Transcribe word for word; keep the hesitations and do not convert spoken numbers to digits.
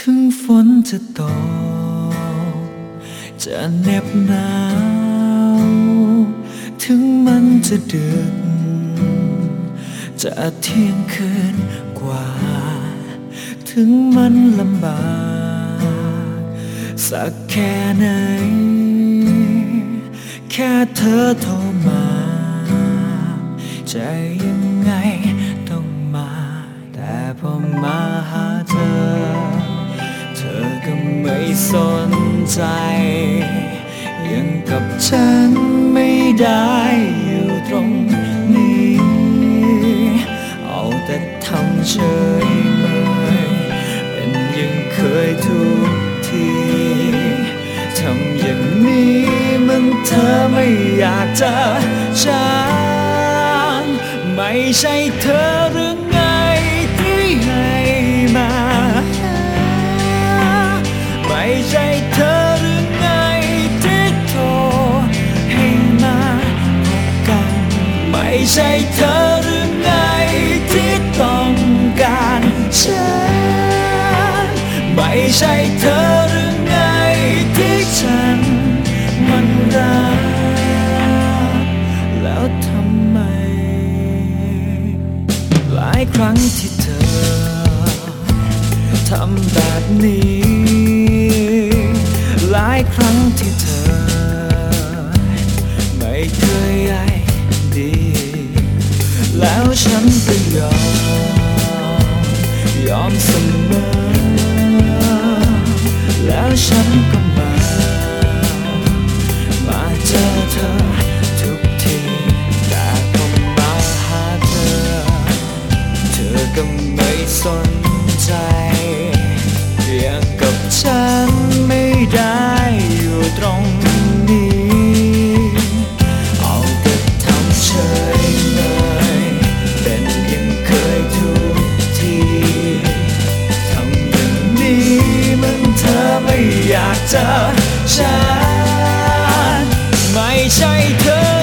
ถึงฝนจะตกจะเหน็บหนาวถึงมันจะดึกจะเที่ยงคืนกว่าถึงมันลำบากสักแค่ไหนแค่เธอโทรมาใจยังไงต้องมาแต่พอมาหาเธอเธอก็ไม่สนใจยังกับฉันไม่ได้อยู่ตรงนี้เอาแต่ทำเฉยเมยเป็นยังเคยทุกทีทำอย่างนี้มันเธอไม่อยากจะฉันไม่ใช่เธอหรือไงที่ให้มาไม่ใช่เธอหรือไงที่โทรให้มาพบกันไม่ใช่เธอหรือไงที่ต้องการฉันไม่ใช่เธอหรือไงที่ฉันมันรักแล้วทำไมหลายครั้งที่เธอทำแบบนี้หลายครั้งที่เธอไม่เคยใยดีแล้วฉันก็ยอมยอมเสมอแล้วฉันก็มามาเจอเธอทุกทีแต่พอมาหาเธอเธอก็ไม่สนใจอย่างกับฉันไม่ได้อยู่ตรงนี้เอาแต่ทำเฉยเลยเป็นยังเคยทุกทีทำอย่างนี้มันเธอไม่อยากเจอฉันไม่ใช่เธอ